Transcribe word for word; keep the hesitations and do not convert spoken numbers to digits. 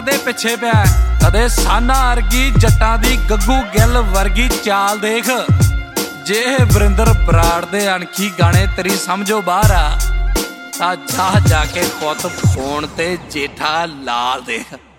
ਦੇ ਪਿੱਛੇ ਪਿਆ। ਕਦੇ ਸਾਨਾ ਅਰਗੀ ਜੱਟਾਂ ਦੀ ਗੱਗੂ ਗਿੱਲ ਵਰਗੀ ਚਾਲ ਦੇਖ। ਜੇ ਇਹ ਵਰਿੰਦਰ ਬਰਾੜ ਦੇ ਅਣਖੀ ਗਾਣੇ ਤੇਰੀ ਸਮਝੋ ਬਾਹਰ ਆ ਤਾਂ ਜਾ ਜਾ ਕੇ ਖੁਦ ਫੋਨ ਤੇ ਜੇਠਾ ਲਾਲ ਦੇਖ।